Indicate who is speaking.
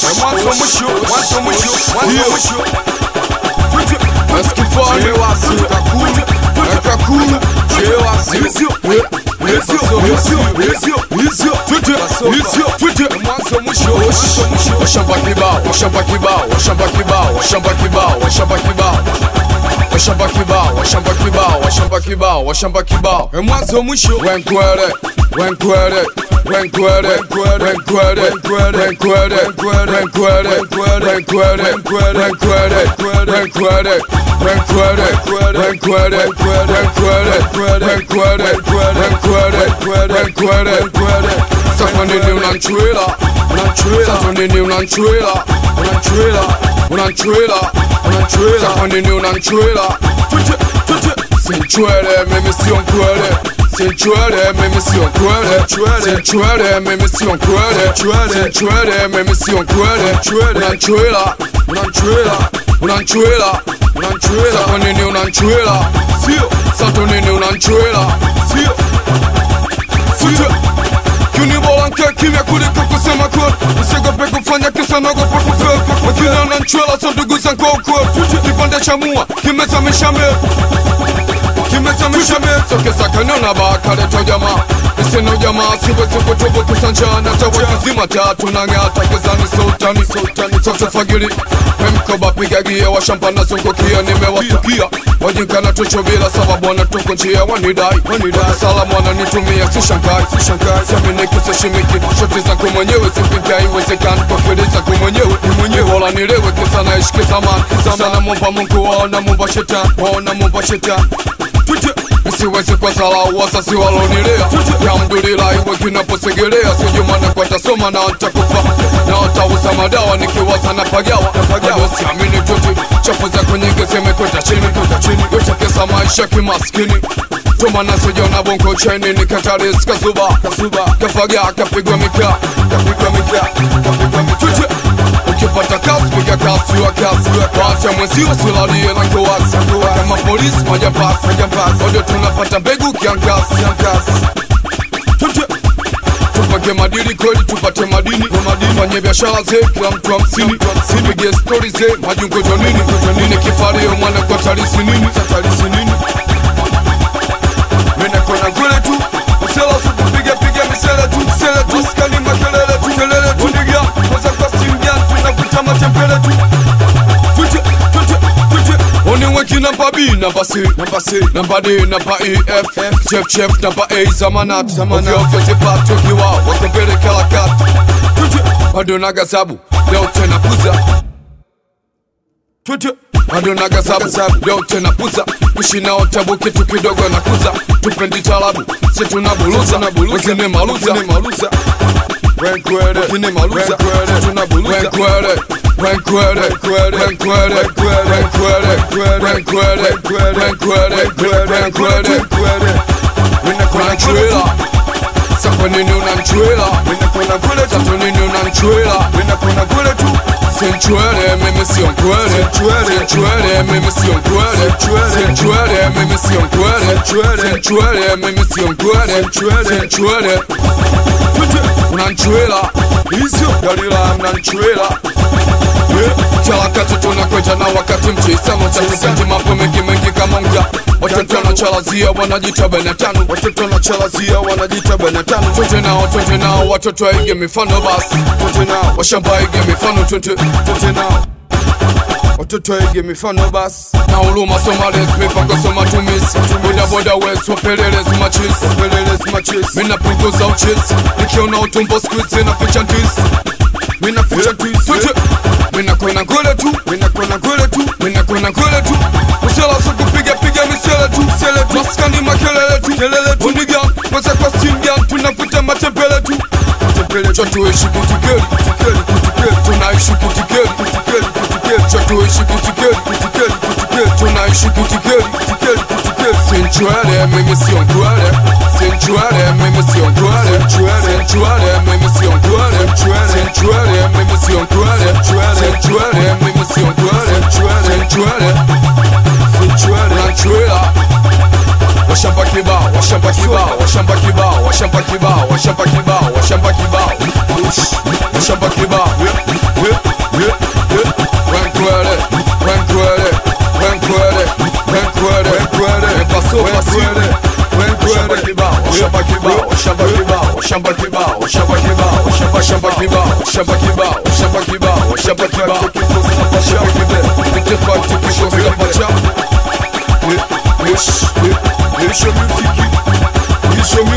Speaker 1: Washamba kibao mwanzo mwisho wenkwere sasa nini unanchuela sasa nini unanchuela sasa nini unanchuela Senchuele, mimi sio mkwele. Senchuele, mimi sio mkwele. Senchuele, mimi sio mkwele. Senchuele, mimi sio mkwele. Unanchuela. Sasa nini unanchuela? Sio. Sasa nini unanchuela? Sio. Kunibola nke kimya kuliko kusema kweli. Usiogope kufanya kisa naogopa kufeli. Wakini unanchuela so ndugu zangu wa ukweli. Kipande cha mua kimezamisha mbele. Soke sakanyona bakale tojama Iseno jama siwezi kutubu kisanjana Tawa kizima tatu na ngata kizani sultani Sasa fagili Mkoba pigagie wa shampana zungukia nimewatukia Wajinkana tuchobila sababu wanatuko njia wanidai Salamu wananitumia sishankai Semini kisashimiki Shoti zangu mwenyewe zipinkai Wezekani kwa kweli zangu mwenyewe Wala nilewe kisana ishiki zamani Sana mumba mungu waona mumba shetani Siwezi kwa salau wasasi walonilea Alhamdulillah iwe kinaposegelea Sijumana kwa tasoma na ntakufa Na watauza madawa nikiwaza na pagawa Siamini tuti chafu za kunyingi zimekwenda chini Yote kesa maisha kimaskini Tumana sijona bonko cheni nikataris kazuba Kafagia kapigwa mika Tuti ukipata kasi piga kasi wa kasi Wacha mwenzio silalie na ngoasi Kama polisi majambasi Odio tunapata mbegu kiangasi Tupake madili kweli tupate madini Fanye biashara ze kila mtu 50 Pige story ze majungo jonini Nini kifario mwana kwa tarisi nini Mena kona ngule tu Usela suku piga misele tu Maskani makelele tu Ndigia Waza kwa simbian tunakuta matempele tu Oniweki namba B, namba C, namba D, namba E, F, chef, namba A, zamanat Ovyo pato kiwa, wakabere kala kata Bado nagazabu, leo tena puza Bado nagazabu, leo tena puza Kushina otabu kitu kidogo na kuza Tupendi talabu, setu na buluza Wekine maluza Wenkwere, Sasa nini unanchuela? Sasa nini unanchuela? Senchuele, mimi sio mkwele. Senchuele, mimi sio mkwele. Senchuele, mimi sio mkwele. Senchuele, mimi sio mkwele. Senchuele unanchuela. Isio galila mnanchuela. Chala kati tunakweta na wakati mchisa Mchisa mambo mengi kama mga Watoto na chalazia wanajita benetano Twende nao watoto waige mifano basi Washamba waige mifano twende nao Watoto waige mifano basi Na uluma somales mipango soma tumisi Boda wesu wapelelezi machisi Mina punguza uchisi Nikiona utumbo squeeze na ficha ntisi Mina ficha ntisi Mina kwena ngule tu Usela suku piga misele tu Maskani makelele tu Undigan, wasa kwa simgan Tunafuta matempele tu Chotuishi kutikeli Tunaishi kutikeli Chotuishi kutikeli Tunaishi kutikeli Senchuele, mimi sio mkwele Senchuele, mimi sio mkwele Senchuele, mimi sio mkwele Senchuele, mimi sio mkwele Senchuele, mimi sio mkwele Senchuele unanchuela Washamba kibao Washamba kibao Mission